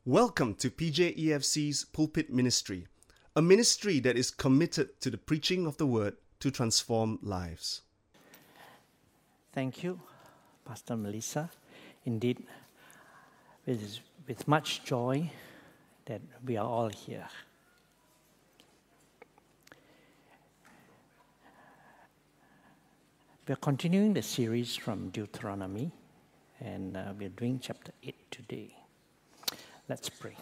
Welcome to PJEFC's Pulpit Ministry, a ministry that is committed to the preaching of the Word to transform lives. Thank you, Pastor Melissa. Indeed, with much joy that we are all here. We're continuing the series from Deuteronomy, and we're doing chapter 8 today. Let's pray.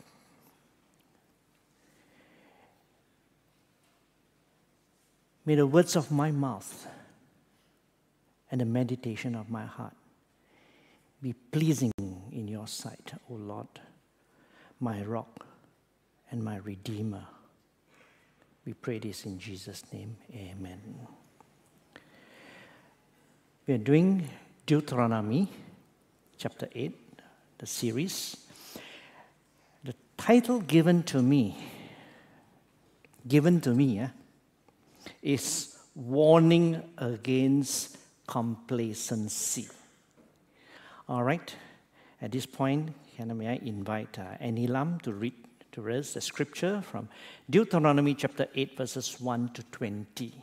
May the words of my mouth and the meditation of my heart be pleasing in your sight, O Lord, my rock and my redeemer. We pray this in Jesus' name. Amen. We are doing Deuteronomy chapter 8, the series. The title given to me is Warning Against Complacency. All right, at this point, may I invite Annie Lam to read to us the scripture from Deuteronomy chapter 8, verses 1 to 20.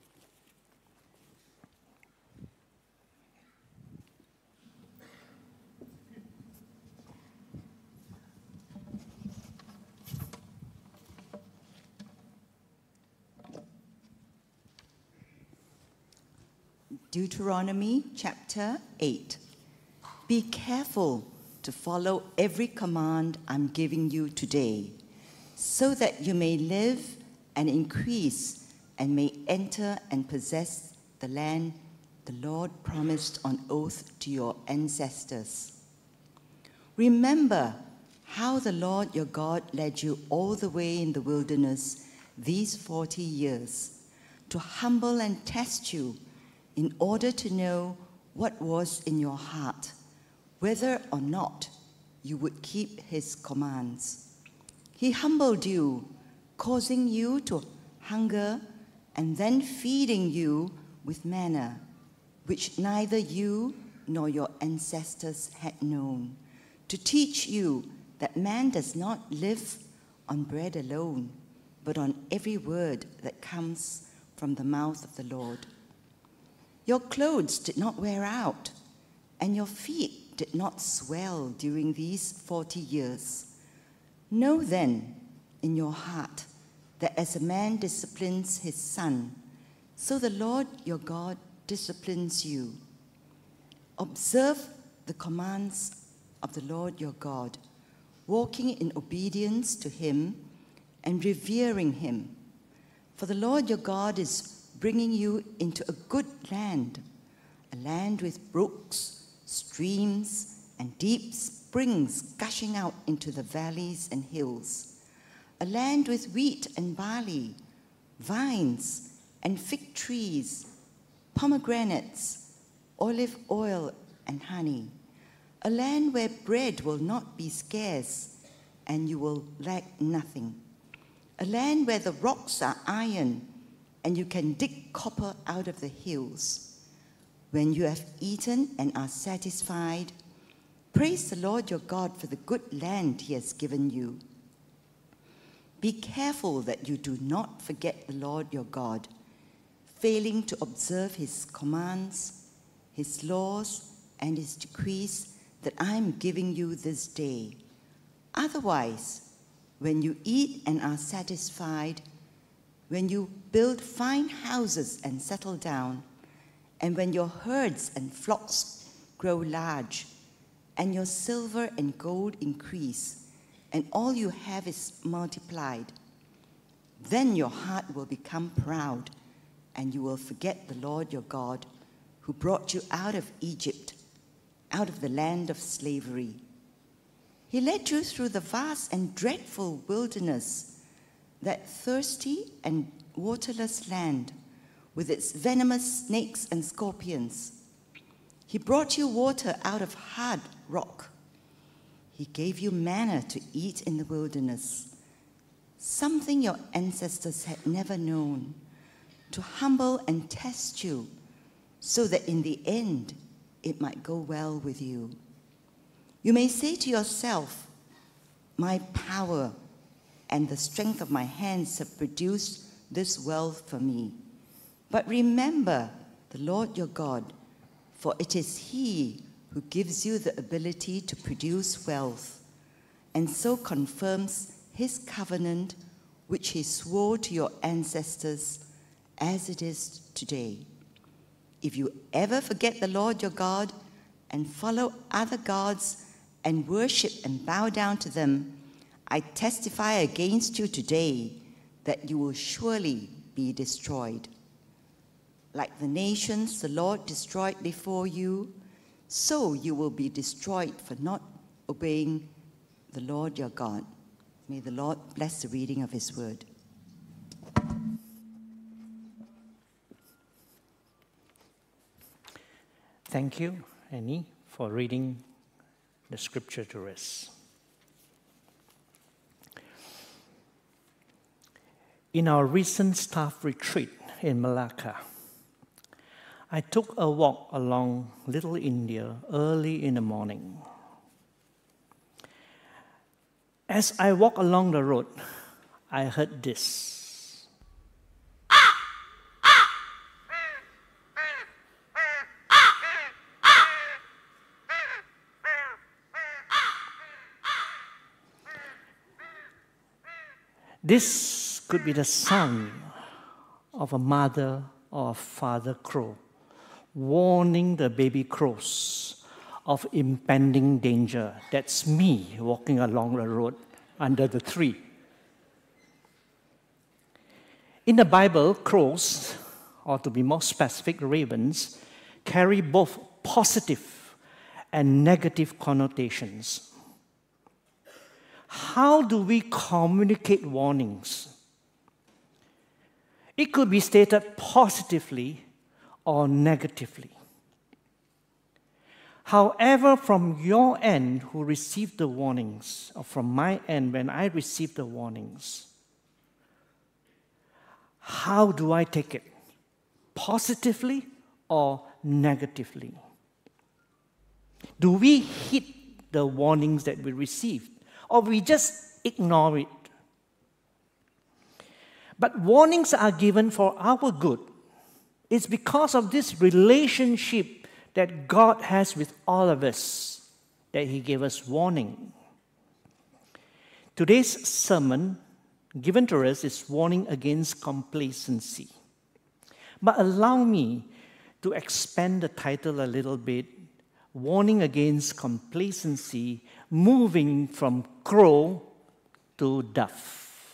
Deuteronomy chapter 8. Be careful to follow every command I'm giving you today, so that you may live and increase and may enter and possess the land the Lord promised on oath to your ancestors. Remember how the Lord your God led you all the way in the wilderness these 40 years, to humble and test you in order to know what was in your heart, whether or not you would keep his commands. He humbled you, causing you to hunger, and then feeding you with manna, which neither you nor your ancestors had known, to teach you that man does not live on bread alone, but on every word that comes from the mouth of the Lord. Your clothes did not wear out, and your feet did not swell during these 40 years. Know then in your heart that as a man disciplines his son, so the Lord your God disciplines you. Observe the commands of the Lord your God, walking in obedience to him and revering him. For the Lord your God is bringing you into a good land, a land with brooks, streams, and deep springs gushing out into the valleys and hills, a land with wheat and barley, vines and fig trees, pomegranates, olive oil and honey, a land where bread will not be scarce and you will lack nothing, a land where the rocks are iron and you can dig copper out of the hills. When you have eaten and are satisfied, praise the Lord your God for the good land he has given you. Be careful that you do not forget the Lord your God, failing to observe his commands, his laws, and his decrees that I am giving you this day. Otherwise, when you eat and are satisfied, when you build fine houses and settle down, and when your herds and flocks grow large, and your silver and gold increase, and all you have is multiplied, then your heart will become proud, and you will forget the Lord your God, who brought you out of Egypt, out of the land of slavery. He led you through the vast and dreadful wilderness, that thirsty and waterless land, with its venomous snakes and scorpions. He brought you water out of hard rock. He gave you manna to eat in the wilderness, something your ancestors had never known, to humble and test you, so that in the end it might go well with you. You may say to yourself, my power and the strength of my hands have produced this wealth for me. But remember the Lord your God, for it is He who gives you the ability to produce wealth, and so confirms His covenant which He swore to your ancestors, as it is today. If you ever forget the Lord your God and follow other gods and worship and bow down to them, I testify against you today that you will surely be destroyed. Like the nations the Lord destroyed before you, so you will be destroyed for not obeying the Lord your God. May the Lord bless the reading of His word. Thank you, Annie, for reading the scripture to us. In our recent staff retreat in Malacca, I took a walk along Little India early in the morning. As I walked along the road, I heard this. This could be the sound of a mother or a father crow warning the baby crows of impending danger. That's me walking along the road under the tree. In the Bible, crows, or to be more specific, ravens, carry both positive and negative connotations. How do we communicate warnings? It could be stated positively or negatively. However, from your end who received the warnings, or from my end when I received the warnings, how do I take it? Positively or negatively? Do we heed the warnings that we received, or we just ignore it? But warnings are given for our good. It's because of this relationship that God has with all of us that He gave us warning. Today's sermon given to us is warning against complacency. But allow me to expand the title a little bit, warning against complacency, moving from crow to dove.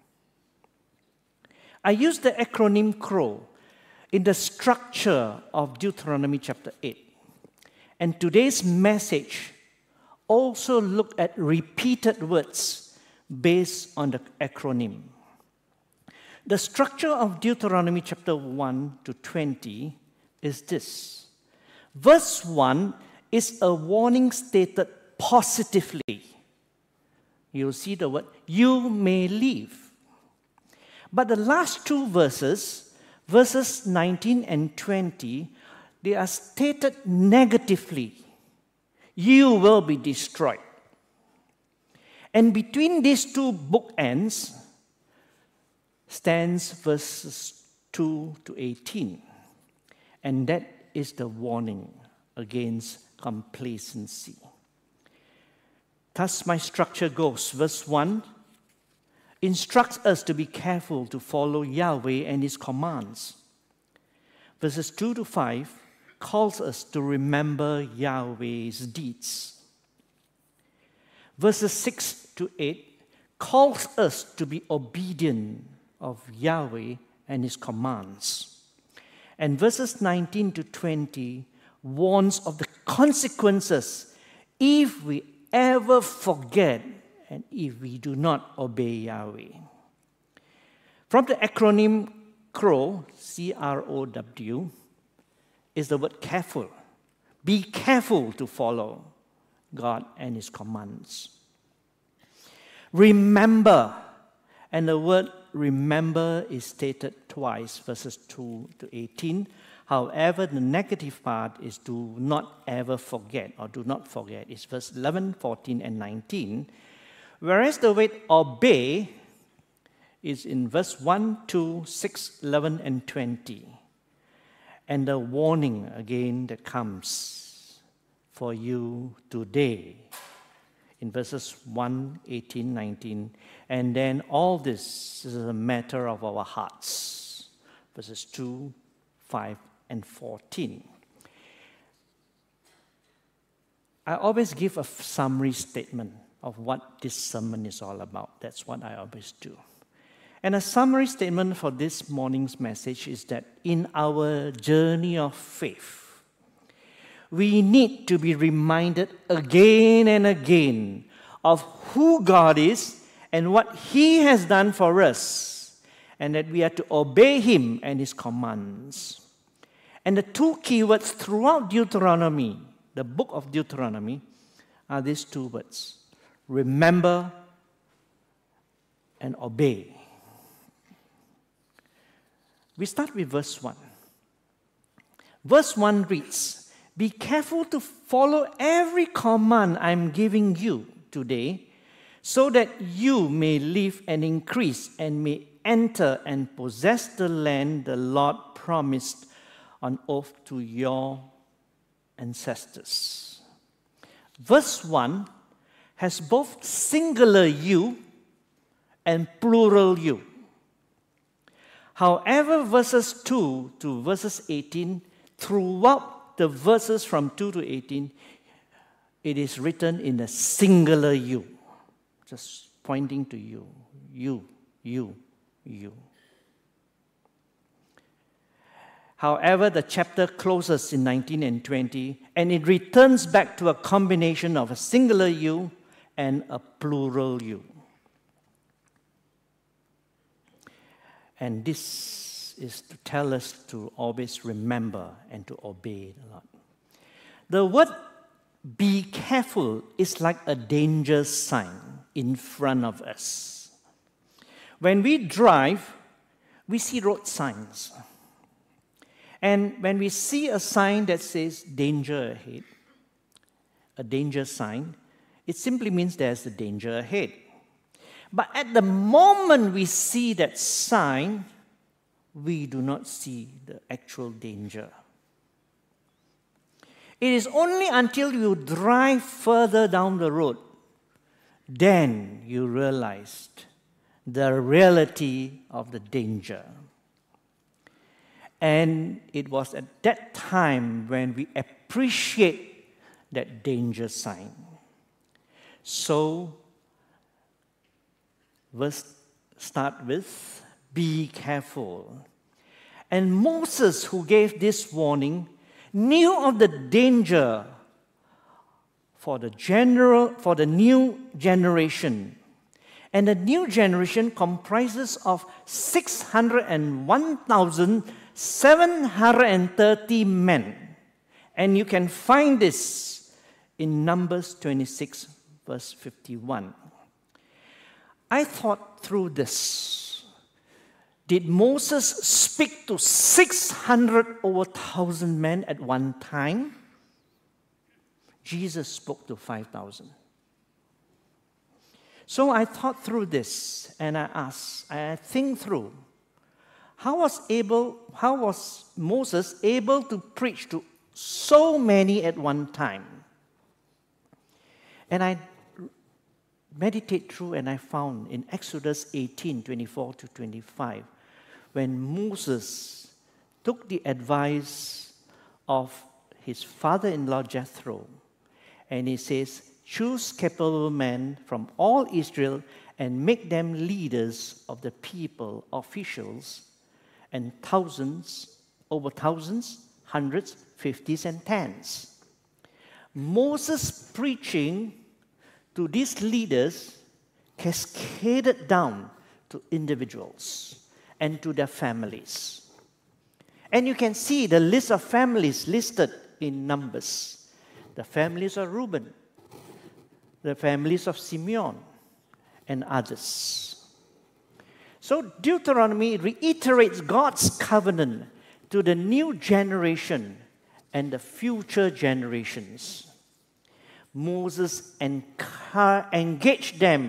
I use the acronym CROW in the structure of Deuteronomy chapter 8. And today's message also look at repeated words based on the acronym. The structure of Deuteronomy chapter 1 to 20 is this. Verse 1 is a warning stated positively. You'll see the word, you may live. But the last two verses, verses 19 and 20, they are stated negatively. You will be destroyed. And between these two bookends stands verses 2 to 18. And that is the warning against complacency. Thus my structure goes. Verse 1 instructs us to be careful to follow Yahweh and His commands. Verses 2 to 5 calls us to remember Yahweh's deeds. Verses 6 to 8 calls us to be obedient of Yahweh and His commands. And verses 19 to 20 warns of the consequences if we ever forget and if we do not obey Yahweh. From the acronym CROW, C-R-O-W, is the word careful. Be careful to follow God and His commands. Remember, and the word remember is stated twice, verses 2 to 18. However, the negative part is do not ever forget, or do not forget. It's verse 11, 14, and 19. Whereas the word obey is in verse 1, 2, 6, 11, and 20. And the warning again that comes for you today in verses 1, 18, 19. And then all this is a matter of our hearts. Verses 2, 5, and 14. I always give a summary statement of what this sermon is all about. That's what I always do. And a summary statement for this morning's message is that in our journey of faith, we need to be reminded again and again of who God is and what He has done for us, and that we are to obey Him and His commands. And the two keywords throughout Deuteronomy, the book of Deuteronomy, are these two words: remember and obey. We start with verse 1. Verse 1 reads, "Be careful to follow every command I'm giving you today, so that you may live and increase and may enter and possess the land the Lord promised on oath to your ancestors." Verse 1 has both singular you and plural you. However, verses 2 to verses 18, throughout the verses from 2 to 18, it is written in a singular you, just pointing to you, you. However, the chapter closes in 19 and 20, and it returns back to a combination of a singular you and a plural you. And this is to tell us to always remember and to obey the Lord. The word "be careful" is like a danger sign in front of us. When we drive, we see road signs. And when we see a sign that says danger ahead, a danger sign, it simply means there's a danger ahead. But at the moment we see that sign, we do not see the actual danger. It is only until you drive further down the road, then you realized the reality of the danger. And it was at that time when we appreciate that danger sign. So, verse start with, "Be careful." And Moses, who gave this warning, knew of the danger for the new generation. And the new generation comprises of 601,730 men. And you can find this in Numbers 26, verse 51. I thought through this. Did Moses speak to 600 over 1,000 men at one time? Jesus spoke to 5,000. So I thought through this, and I think through, how was Moses able to preach to so many at one time? And I meditate through, and I found in Exodus 18, 24 to 25, when Moses took the advice of his father-in-law Jethro, and he says, "Choose capable men from all Israel and make them leaders of the people, officials, and over thousands, hundreds, fifties, and tens." Moses' preaching to these leaders cascaded down to individuals and to their families. And you can see the list of families listed in Numbers. The families of Reuben, the families of Simeon, and others. So Deuteronomy reiterates God's covenant to the new generation and the future generations. Moses engaged them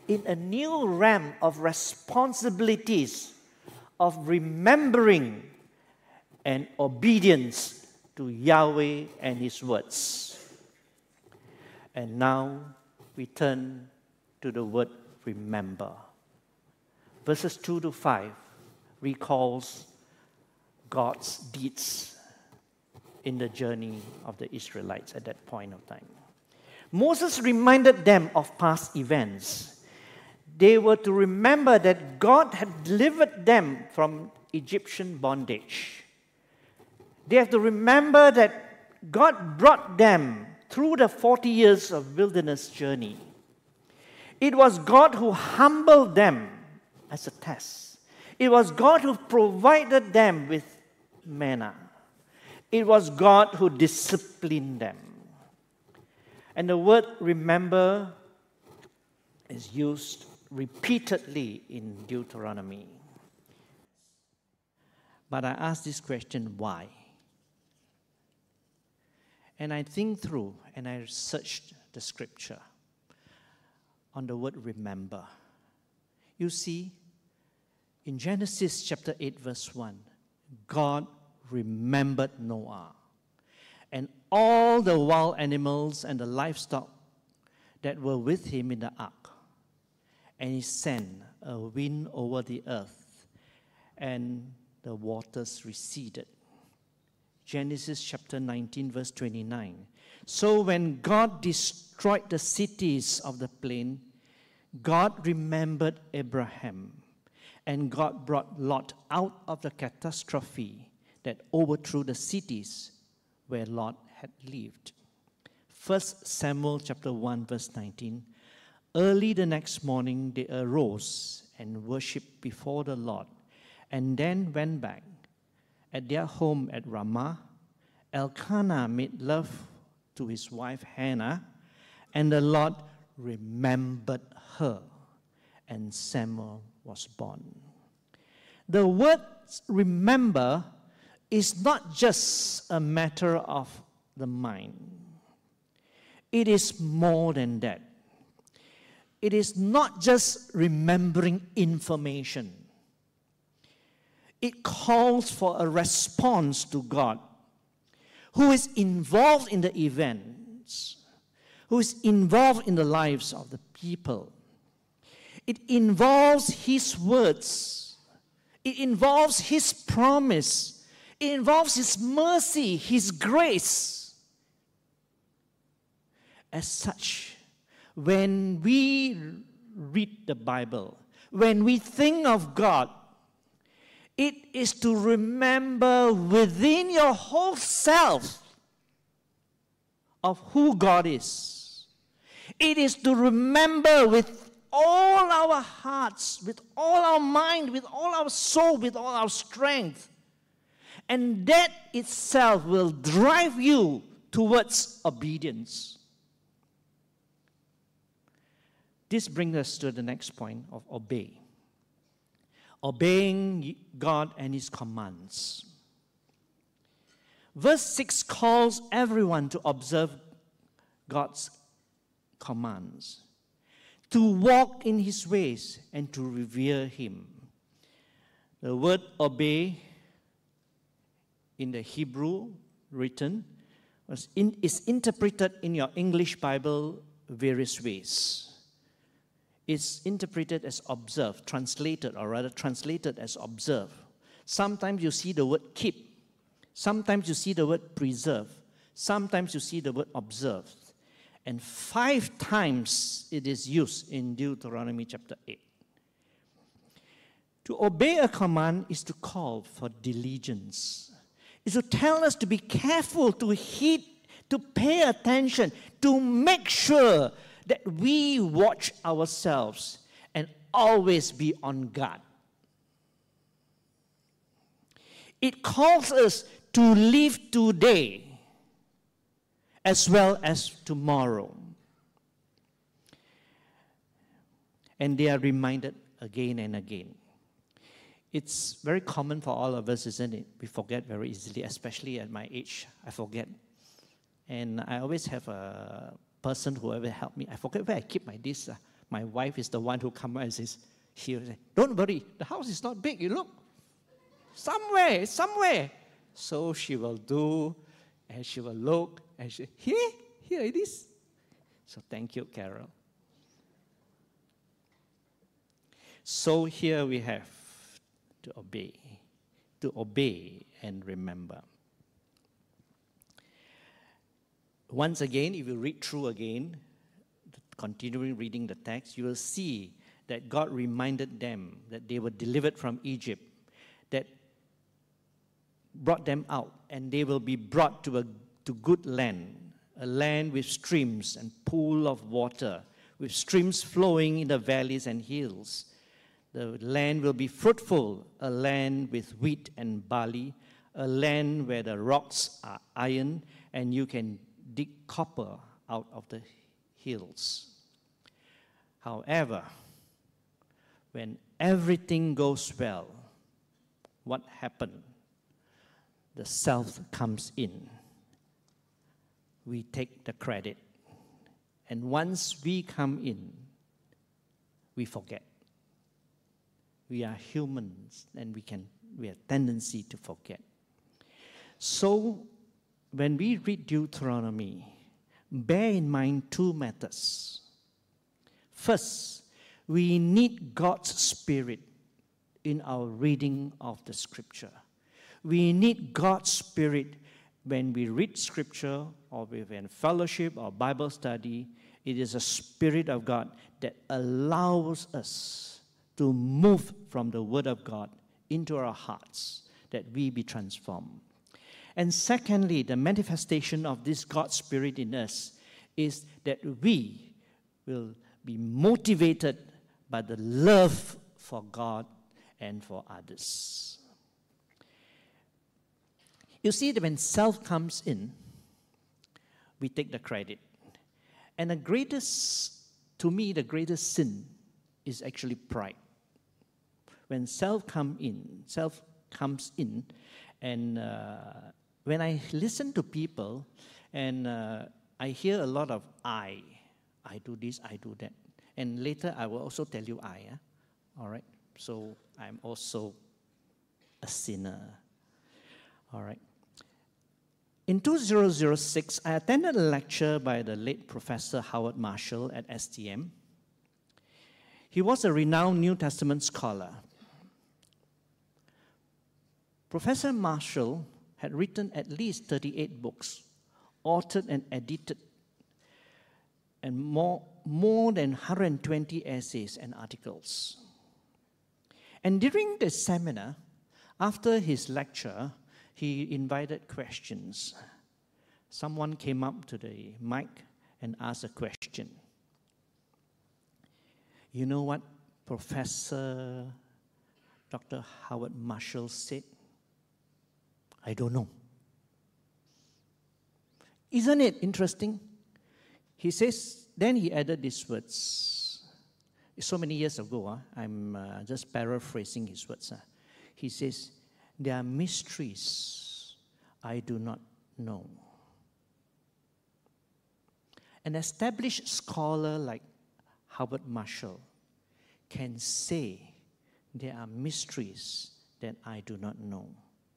in a new realm of responsibilities, of remembering and obedience to Yahweh and His words. And now we turn to the word remember. Verses 2 to 5 recalls God's deeds in the journey of the Israelites at that point of time. Moses reminded them of past events. They were to remember that God had delivered them from Egyptian bondage. They have to remember that God brought them through the 40 years of wilderness journey. It was God who humbled them as a test. It was God who provided them with manna. It was God who disciplined them. And the word remember is used repeatedly in Deuteronomy. But I ask this question, why? And I think through and I searched the scripture on the word remember. You see, in Genesis chapter 8 verse 1, God remembered Noah and all the wild animals and the livestock that were with him in the ark. And He sent a wind over the earth, and the waters receded. Genesis chapter 19 verse 29. So when God destroyed the cities of the plain, God remembered Abraham, and God brought Lot out of the catastrophe that overthrew the cities where Lot had lived. 1 Samuel chapter 1 verse 19. Early the next morning they arose and worshipped before the Lord, and then went back. At their home at Ramah, Elkanah made love to his wife Hannah, and the Lord remembered her, and Samuel was born. The word remember is not just a matter of the mind. It is more than that. It is not just remembering information. It calls for a response to God, who is involved in the events, who is involved in the lives of the people. It involves His words. It involves His promise. It involves His mercy, His grace. As such, when we read the Bible, when we think of God, it is to remember within your whole self of who God is. It is to remember with all our hearts, with all our mind, with all our soul, with all our strength. And that itself will drive you towards obedience. This brings us to the next point of obey. Obeying God and His commands. Verse 6 calls everyone to observe God's commands, to walk in His ways, and to revere Him. The word obey in the Hebrew written is interpreted in your English Bible various ways. It's interpreted as observe, translated as observe. Sometimes you see the word keep. Sometimes you see the word preserve. Sometimes you see the word observe. And 5 times it is used in Deuteronomy chapter 8. To obey a command is to call for diligence. It's to tell us to be careful, to heed, to pay attention, to make sure that we watch ourselves and always be on guard. It calls us to live today as well as tomorrow. And they are reminded again and again. It's very common for all of us, isn't it? We forget very easily, especially at my age. I forget. And I always have a person who ever helped me. I forget where I keep my My wife is the one who comes and says, don't worry, the house is not big, you look. Somewhere. So she will do, and she will look, and here it is. So thank you, Carol. So here we have to obey and remember. Once again, if you read through again, continuing reading the text, you will see that God reminded them that they were delivered from Egypt, that brought them out, and they will be brought to good land, a land with streams and pool of water, with streams flowing in the valleys and hills. The land will be fruitful, a land with wheat and barley, a land where the rocks are iron, and you can dig copper out of the hills. However, when everything goes well, what happened? The self comes in. We take the credit. And once we come in, we forget. We are humans, and we have tendency to forget. So, when we read Deuteronomy, bear in mind two matters. First, we need God's Spirit in our reading of the Scripture. We need God's Spirit when we read Scripture or we're in fellowship or Bible study. It is a Spirit of God that allows us to move from the Word of God into our hearts, that we be transformed. And secondly, the manifestation of this God's Spirit in us is that we will be motivated by the love for God and for others. You see that when self comes in, we take the credit. And the greatest sin is actually pride. When self comes in, and when I listen to people, and I hear a lot of I do this, I do that. And later I will also tell you all right? So I'm also a sinner. All right. In 2006, I attended a lecture by the late Professor Howard Marshall at STM. He was a renowned New Testament scholar. Professor Marshall had written at least 38 books, authored and edited, and more than 120 essays and articles. And during the seminar, after his lecture, he invited questions. Someone came up to the mic and asked a question. You know what Professor Dr. Howard Marshall said? I don't know. Isn't it interesting? He says, then he added these words. So many years ago, I'm just paraphrasing his words. He says, there are mysteries I do not know. An established scholar like Howard Marshall can say there are mysteries that I do not know.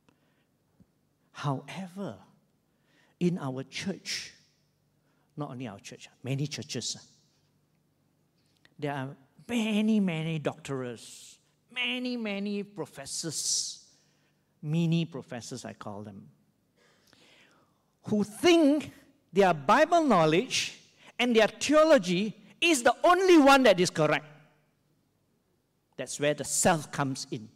However, in our church, not only our church, many churches, there are many doctorate, many professors, mini professors I call them, who think their Bible knowledge and their theology is the only one that is correct. That's where the self comes in.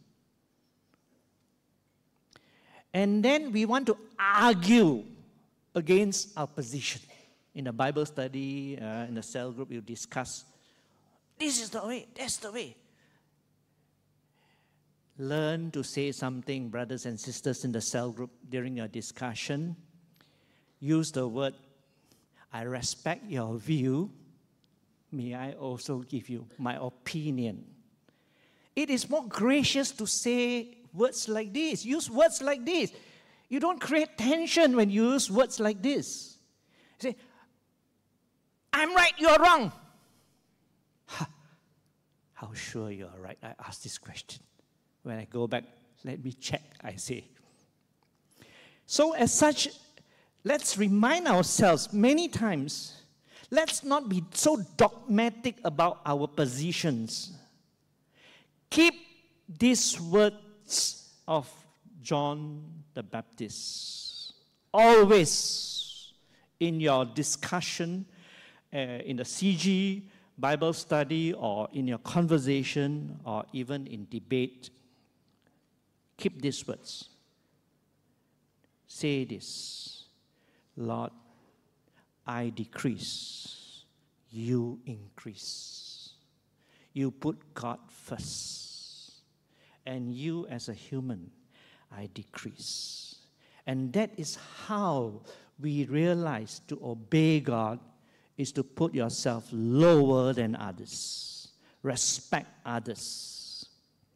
And then we want to argue against our position. In the Bible study, in the cell group, you discuss, this is the way, that's the way. Learn to say something, brothers and sisters in the cell group, during your discussion. Use the word, I respect your view. May I also give you my opinion. It is more gracious to say words like this. Use words like this. You don't create tension when you use words like this. You say, I'm right, you're wrong. How sure you are right? I ask this question. When I go back, let me check, I say. So as such, let's remind ourselves many times, let's not be so dogmatic about our positions. Keep these words of John the Baptist always in your discussion, in the CG Bible study, or in your conversation, or even in debate. Keep these words. Say this: Lord, I decrease, you increase. You put God first. And you as a human, I decrease. And that is how we realize to obey God is to put yourself lower than others. Respect others.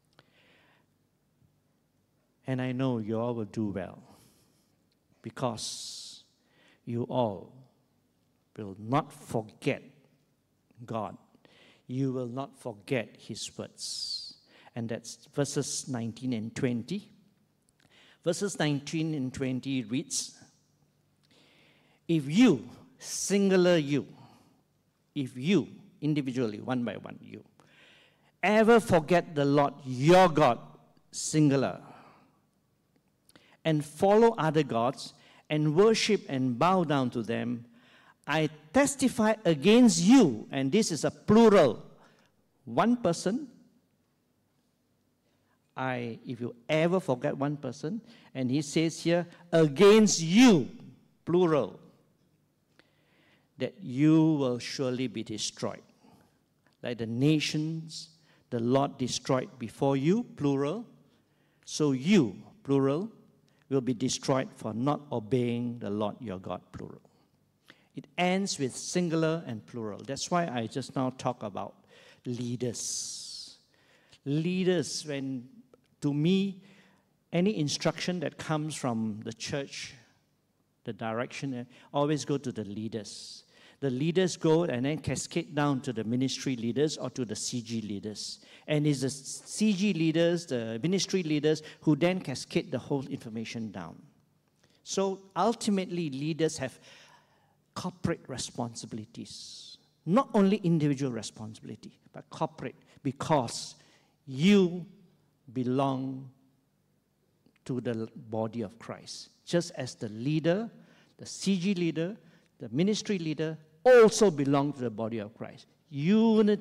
And I know you all will do well, because you all will not forget God. You will not forget His words. And that's verses 19 and 20. Verses 19 and 20 reads, if you, singular you, if you, individually, one by one, you, ever forget the Lord your God, singular, and follow other gods, and worship and bow down to them, I testify against you, and this is a plural, one person. If you ever forget one person, and he says here, against you, plural, that you will surely be destroyed. Like the nations the Lord destroyed before you, plural, so you, plural, will be destroyed for not obeying the Lord your God, plural. It ends with singular and plural. That's why I just now talk about leaders. Leaders, when, to me, any instruction that comes from the church, the direction, always go to the leaders. The leaders go and then cascade down to the ministry leaders or to the CG leaders. And it's the CG leaders, the ministry leaders, who then cascade the whole information down. So ultimately, leaders have corporate responsibilities. Not only individual responsibility, but corporate, because you belong to the body of Christ. Just as the leader, the CG leader, the ministry leader also belong to the body of Christ. United,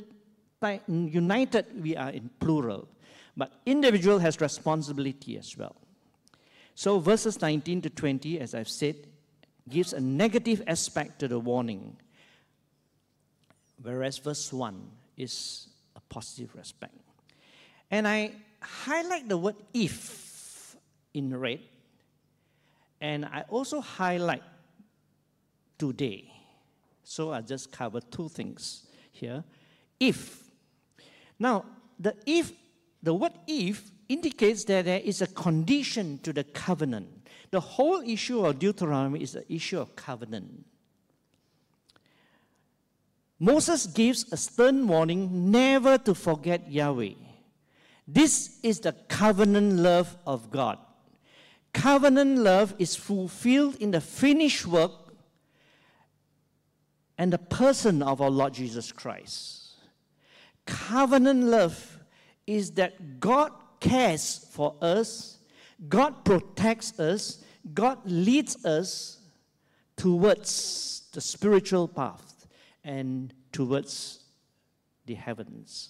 we are in plural, but individual has responsibility as well. So verses 19 to 20, as I've said, gives a negative aspect to the warning, whereas verse 1 is a positive aspect. And I highlight the word if in red, and I also highlight today. So I just cover two things here. If. Now, the word if indicates that there is a condition to the covenant. The whole issue of Deuteronomy is the issue of covenant. Moses gives a stern warning never to forget Yahweh. This is the covenant love of God. Covenant love is fulfilled in the finished work and the person of our Lord Jesus Christ. Covenant love is that God cares for us, God protects us, God leads us towards the spiritual path and towards the heavens.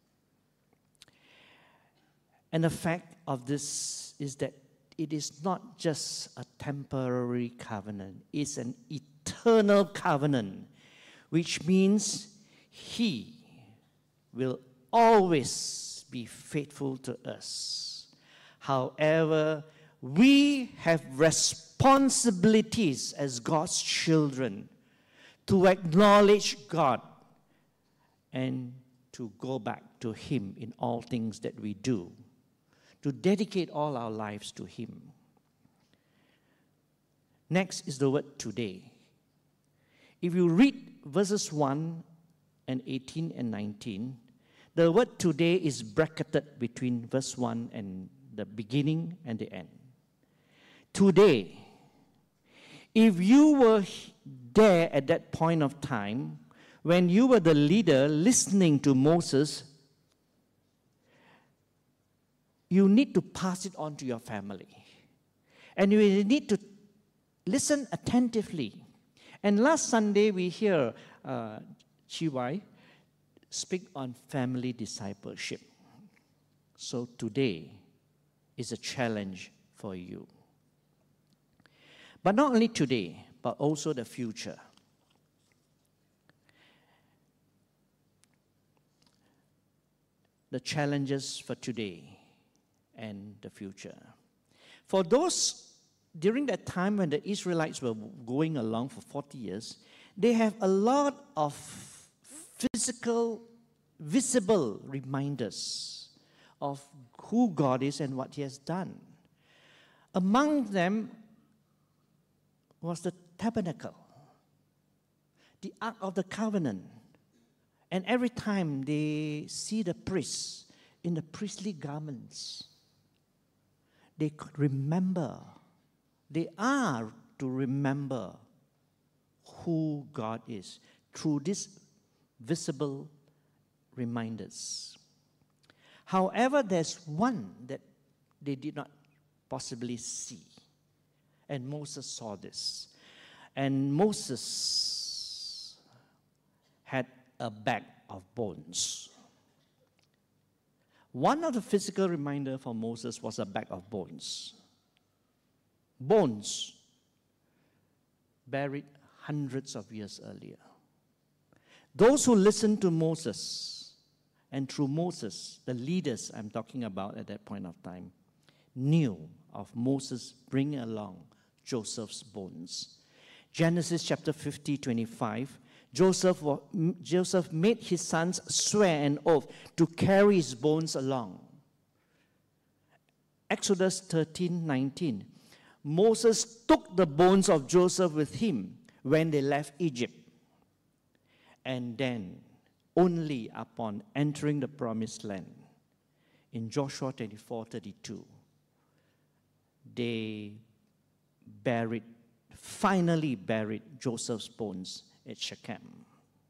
And the fact of this is that it is not just a temporary covenant, it's an eternal covenant, which means He will always be faithful to us. However, we have responsibilities as God's children to acknowledge God and to go back to Him in all things that we do, to dedicate all our lives to Him. Next is the word today. If you read verses 1 and 18 and 19, the word today is bracketed between verse 1 and the beginning and the end. Today, if you were there at that point of time, when you were the leader listening to Moses, you need to pass it on to your family. And you need to listen attentively. And last Sunday, we hear Chiwai speak on family discipleship. So today is a challenge for you. But not only today, but also the future. The challenges for today and the future. For those, during that time when the Israelites were going along for 40 years, they have a lot of physical, visible reminders of who God is and what He has done. Among them was the tabernacle, the Ark of the Covenant. And every time they see the priests in the priestly garments, they could remember, they are to remember who God is through these visible reminders. However, there's one that they did not possibly see. And Moses saw this. And Moses had a bag of bones. One of the physical reminders for Moses was a bag of bones. Bones buried hundreds of years earlier. Those who listened to Moses, and through Moses, the leaders I'm talking about at that point of time, knew of Moses bringing along Joseph's bones. Genesis chapter 50, 25, Joseph made his sons swear an oath to carry his bones along. Exodus 13, 19, Moses took the bones of Joseph with him when they left Egypt. And then, only upon entering the promised land, in Joshua 24, 32, they finally buried Joseph's bones at Shechem.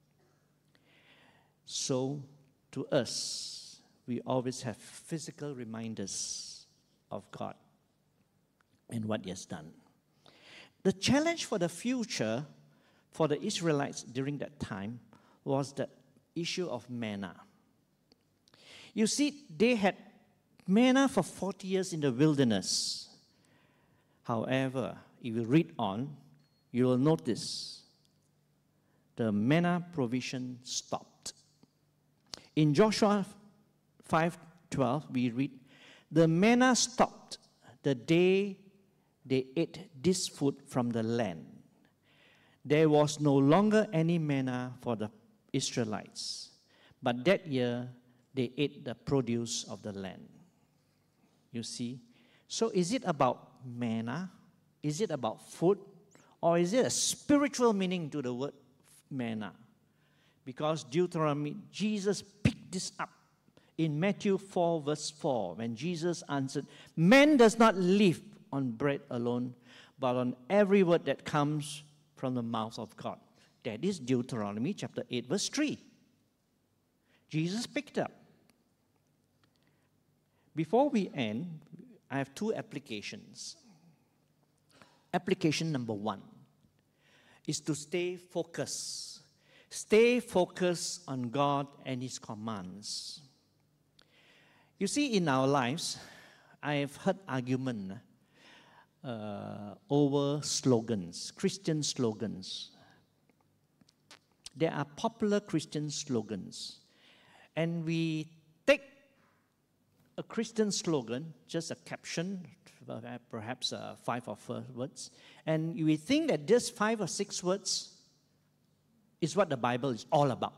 So, to us, we always have physical reminders of God and what He has done. The challenge for the future for the Israelites during that time was the issue of manna. You see, they had manna for 40 years in the wilderness. However, if you read on, you will notice the manna provision stopped. In Joshua 5:12, we read, the manna stopped the day they ate this food from the land. There was no longer any manna for the Israelites, but that year they ate the produce of the land. You see? So is it about manna? Is it about food? Or is it a spiritual meaning to the word manna? Because Deuteronomy, Jesus picked this up in Matthew 4 verse 4 when Jesus answered, man does not live on bread alone, but on every word that comes from the mouth of God. That is Deuteronomy chapter 8 verse 3. Jesus picked up. Before we end, I have two applications. Application number 1 is to stay focused. Stay focused on God and His commands. You see, in our lives, I have heard argument over slogans, Christian slogans. There are popular Christian slogans. And we take a Christian slogan, just a caption, perhaps 5 or 4 words, and we think that this 5 or 6 words is what the Bible is all about.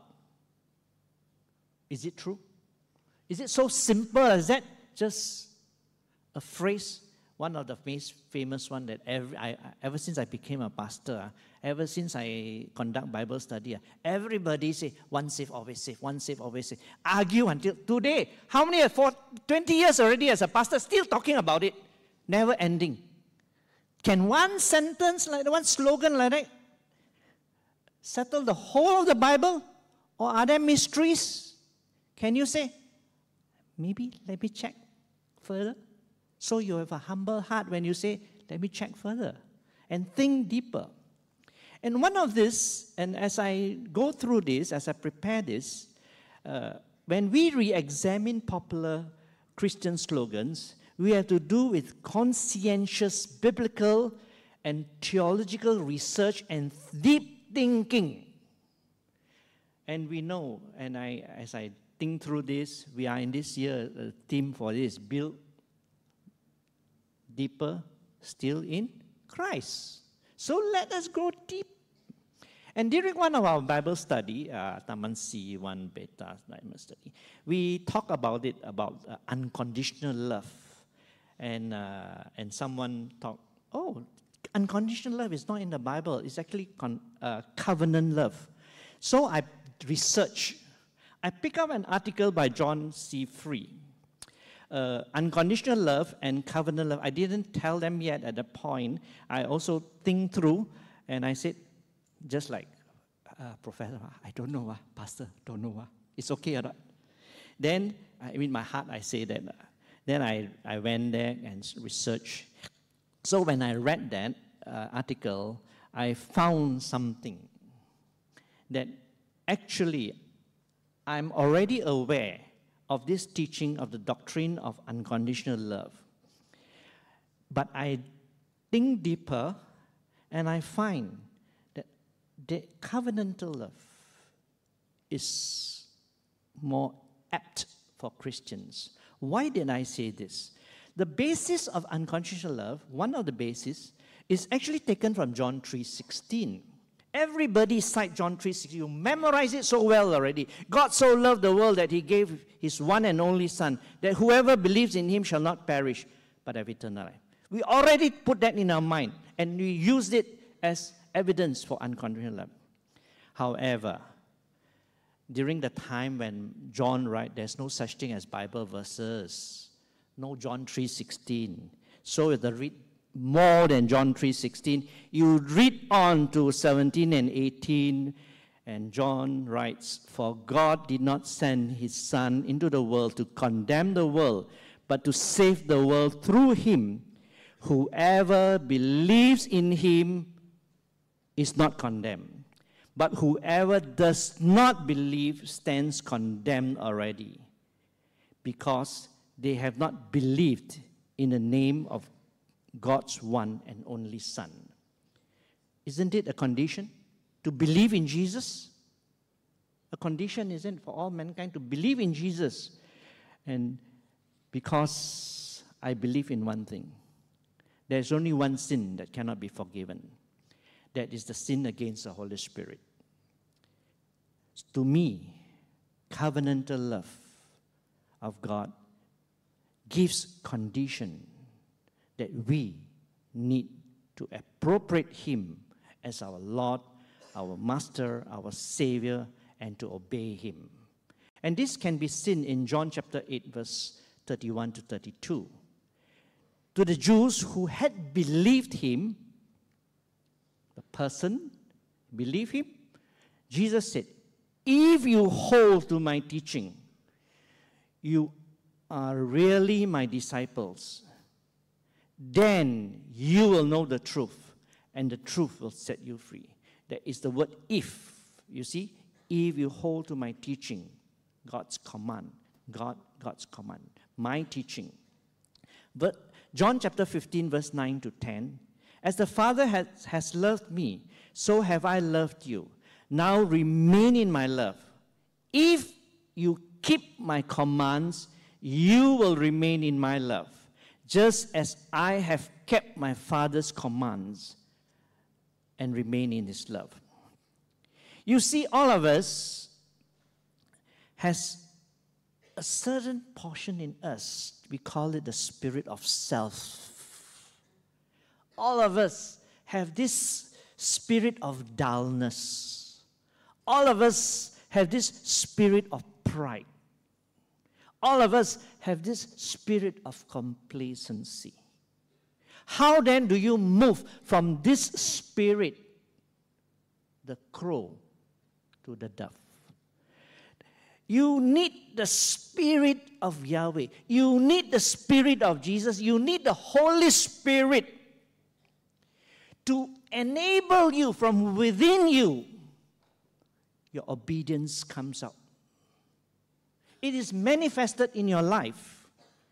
Is it true? Is it so simple as that? Just a phrase One of the famous one that ever since I became a pastor, ever since I conduct Bible study, everybody say, once saved, always saved, once saved, always saved. Argue until today. How many, for 20 years already as a pastor, still talking about it. Never ending. Can one sentence, like one slogan like that, settle the whole of the Bible? Or are there mysteries? Can you say, maybe let me check further? So you have a humble heart when you say, let me check further and think deeper. And one of this, and as I go through this, as I prepare this, when we re-examine popular Christian slogans, we have to do with conscientious biblical and theological research and deep thinking. And we know, and as I think through this, we are in this year, a theme for this, build deeper still in Christ. So let us go deep. And during one of our Bible study, Taman C1 Beta Bible study, we talk about it, about unconditional love. And someone talked, unconditional love is not in the Bible. It's actually covenant love. So I researched. I picked up an article by John C. Free. Unconditional love and covenant love. I didn't tell them yet at the point. I also think through, and I said, just like, Professor, I don't know, Pastor, don't know. It's okay or not? Then, in my heart, I say that. Then I went there and researched. So when I read that article, I found something that actually I'm already aware of this teaching of the doctrine of unconditional love. But I think deeper, and I find that the covenantal love is more apt for Christians. Why did I say this? The basis of unconditional love, one of the bases, is actually taken from John 3:16. Everybody cite John 3:16. You memorize it so well already. God so loved the world that he gave his one and only Son, that whoever believes in him shall not perish, but have eternal life. We already put that in our mind, and we used it as evidence for unconditional love. However, during the time when John wrote, there's no such thing as Bible verses. No John 3:16. So if you read more than John 3:16, you read on to 17 and 18, and John writes, "For God did not send his Son into the world to condemn the world, but to save the world through him. Whoever believes in him is not condemned, but whoever does not believe stands condemned already, because they have not believed in the name of God's one and only Son." Isn't it a condition to believe in Jesus? A condition, isn't it, for all mankind to believe in Jesus? And because I believe in one thing, there's only one sin that cannot be forgiven. That is the sin against the Holy Spirit. To me, covenantal love of God gives condition that we need to appropriate him as our Lord, our Master, our Savior, and to obey him. And this can be seen in John chapter 8, verse 31 to 32. To the Jews who had believed him, the person believed him, Jesus said, "If you hold to my teaching, you are really my disciples. Then you will know the truth, and the truth will set you free." That is the word "if." You see, if you hold to my teaching, God's command, God's command, my teaching. But John chapter 15, verse 9 to 10, "As the Father has loved me, so have I loved you. Now remain in my love. If you keep my commands, you will remain in my love, just as I have kept my Father's commands and remain in his love." You see, all of us has a certain portion in us. We call it the spirit of self. all of us have this spirit of dullness. All of us have this spirit of pride. All of us have this spirit of complacency. How then do you move from this spirit, the crow, to the dove? You need the Spirit of Yahweh. You need the Spirit of Jesus. You need the Holy Spirit to enable you from within you. Your obedience comes out. It is manifested in your life.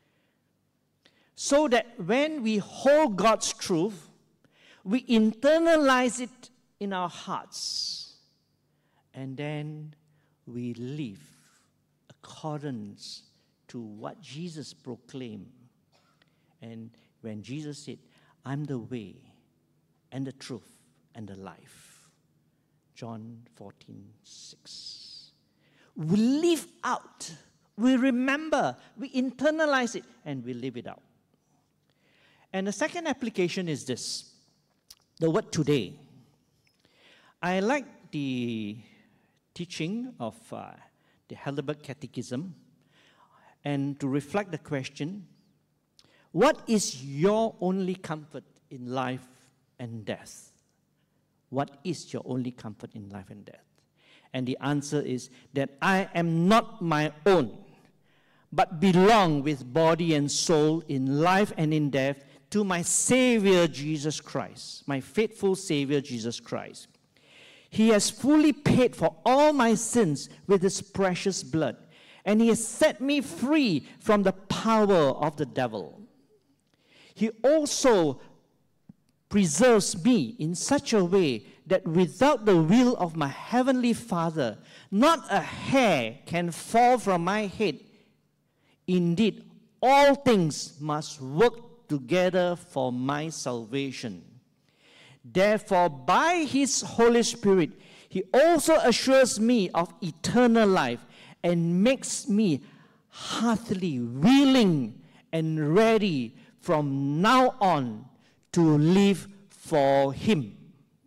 So that when we hold God's truth, we internalize it in our hearts. And then we live accordance to what Jesus proclaimed. And when Jesus said, I'm the way and the truth and the life. John 14:6. We live out, we remember, we internalize it, and we live it out. And the second application is this, the word today. I like the teaching of the Heidelberg Catechism, and to reflect the question, what is your only comfort in life and death? What is your only comfort in life and death? And the answer is that I am not my own, but belong with body and soul in life and in death to my Savior Jesus Christ, my faithful Savior Jesus Christ. He has fully paid for all my sins with His precious blood, and He has set me free from the power of the devil. He also preserves me in such a way that without the will of my Heavenly Father, not a hair can fall from my head. Indeed, all things must work together for my salvation. Therefore, by His Holy Spirit, He also assures me of eternal life and makes me heartily willing and ready from now on to live for Him.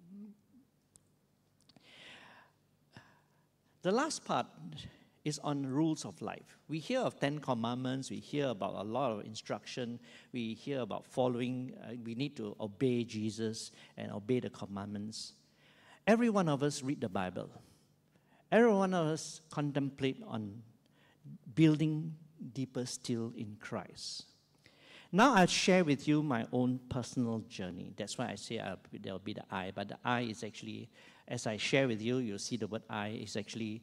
The last part is on rules of life. We hear of 10 commandments, we hear about a lot of instruction, we hear about following, we need to obey Jesus and obey the commandments. Every one of us read the Bible. Every one of us contemplate on building deeper still in Christ. Now I'll share with you my own personal journey. That's why I say there'll be the I, but the I is actually, as I share with you, you'll see the word I is actually,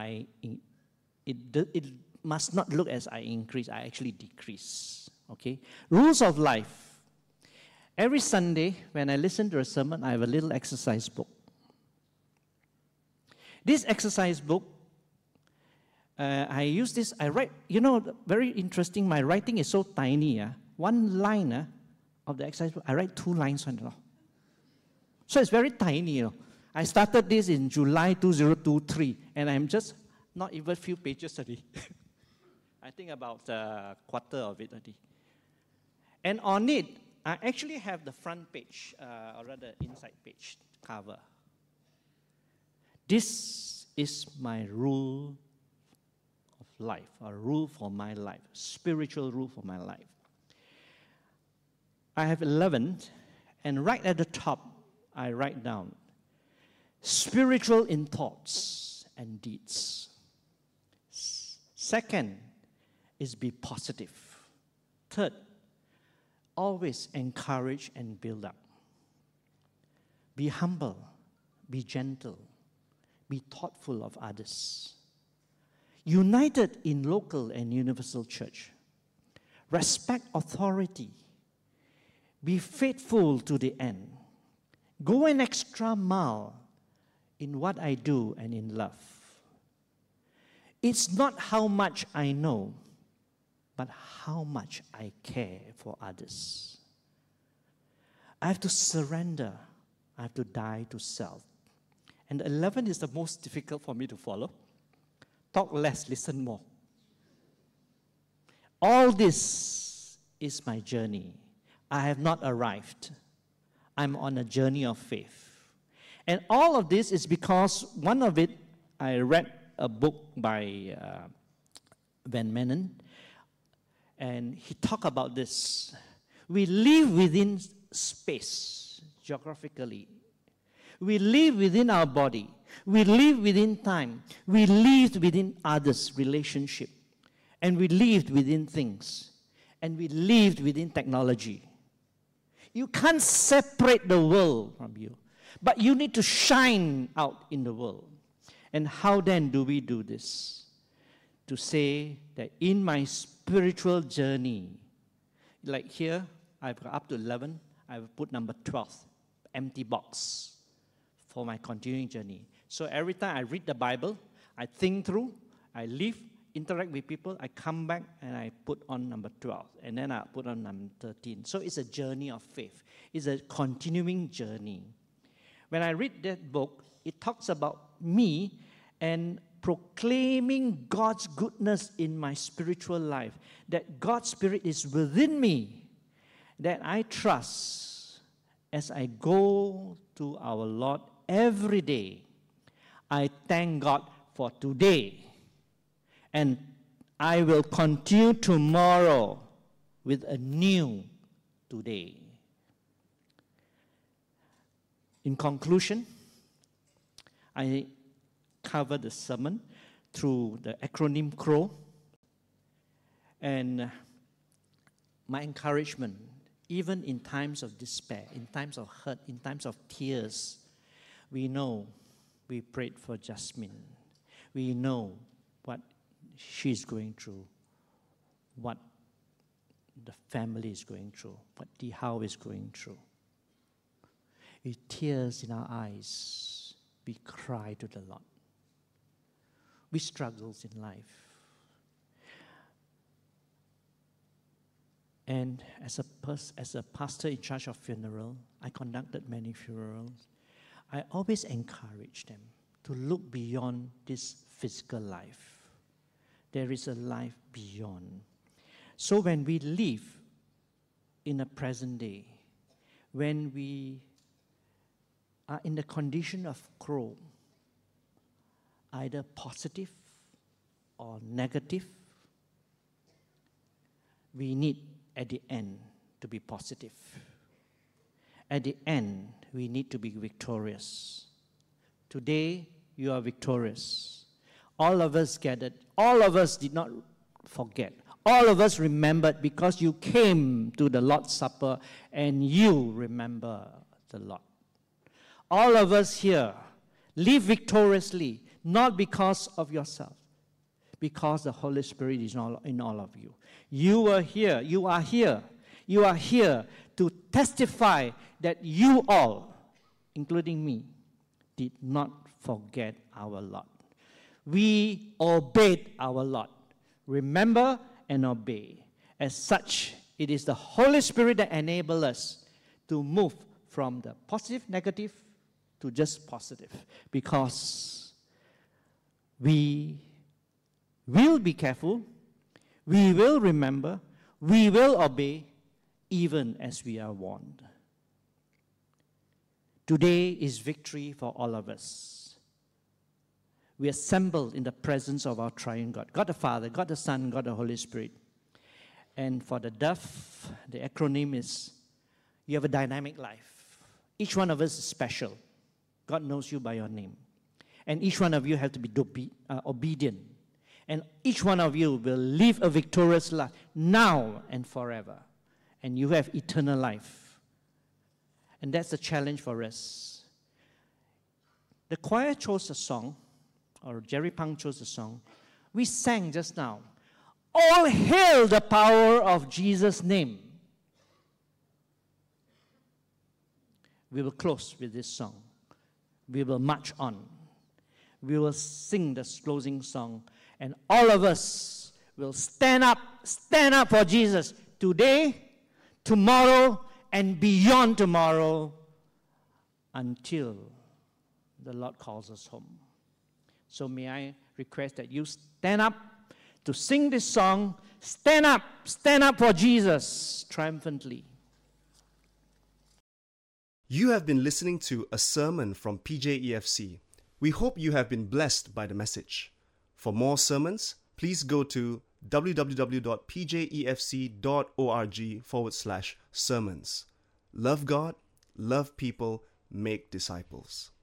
it must not look as I increase, I actually decrease, okay? Rules of life. Every Sunday, when I listen to a sermon, I have a little exercise book. This exercise book, I use this, I write, very interesting, my writing is so tiny. One line of the exercise book, I write 2 lines on it. So it's very tiny. I started this in July 2023, and I'm just not even a few pages already. I think about a quarter of it already. And on it, I actually have the front page, or rather inside page cover. This is my rule of life, a rule for my life, spiritual rule for my life. I have 11, and right at the top, I write down, spiritual in thoughts and deeds. Second is be positive. Third, always encourage and build up. Be humble, be gentle, be thoughtful of others. United in local and universal church. Respect authority. Be faithful to the end. Go an extra mile in what I do and in love. It's not how much I know, but how much I care for others. I have to surrender. I have to die to self. And 11 is the most difficult for me to follow. Talk less, listen more. All this is my journey. I have not arrived. I'm on a journey of faith. And all of this is because one of it, I read a book by Van Manen, and he talked about this. We live within space, geographically. We live within our body. We live within time. We live within others' relationship. And we lived within things. And we lived within technology. You can't separate the world from you. But you need to shine out in the world. And how then do we do this? To say that in my spiritual journey, like here, I've got up to 11, I've put number 12, empty box, for my continuing journey. So every time I read the Bible, I think through, I live, interact with people, I come back and I put on number 12, and then I put on number 13. So it's a journey of faith. It's a continuing journey. When I read that book, it talks about me and proclaiming God's goodness in my spiritual life, that God's Spirit is within me, that I trust as I go to our Lord every day. I thank God for today, and I will continue tomorrow with a new today. In conclusion, I cover the sermon through the acronym CROW, and my encouragement, even in times of despair, in times of hurt, in times of tears, we know we prayed for Jasmine. We know what she's going through, what the family is going through, what Dihao is going through. With tears in our eyes, we cry to the Lord. We struggle in life. And as a pastor in charge of funeral, I conducted many funerals. I always encourage them to look beyond this physical life. There is a life beyond. So when we live in the present day, when we are in the condition of CROW, either positive or negative, we need at the end to be positive. At the end, we need to be victorious. Today, you are victorious. All of us gathered. All of us did not forget. All of us remembered because you came to the Lord's Supper and you remember the Lord. All of us here live victoriously, not because of yourself, because the Holy Spirit is in all of you. You are here. You are here. You are here to testify that you all, including me, did not forget our Lord. We obeyed our Lord. Remember and obey. As such, it is the Holy Spirit that enables us to move from the positive, negative, to just positive. Because we will be careful, we will remember, we will obey, even as we are warned. Today is victory for all of us. We assemble in the presence of our triune God, God the Father, God the Son, God the Holy Spirit. And for the DOVE, the acronym is, you have a dynamic life. Each one of us is special. God knows you by your name. And each one of you have to be obedient. And each one of you will live a victorious life now and forever. And you have eternal life. And that's the challenge for us. The choir chose a song, or Jerry Pang chose a song. We sang just now, all hail the power of Jesus' name. We will close with this song. We will march on. We will sing this closing song. And all of us will stand up for Jesus today, tomorrow, and beyond tomorrow until the Lord calls us home. So may I request that you stand up to sing this song. Stand up for Jesus triumphantly. You have been listening to a sermon from PJEFC. We hope you have been blessed by the message. For more sermons, please go to www.pjefc.org/sermons. Love God, love people, make disciples.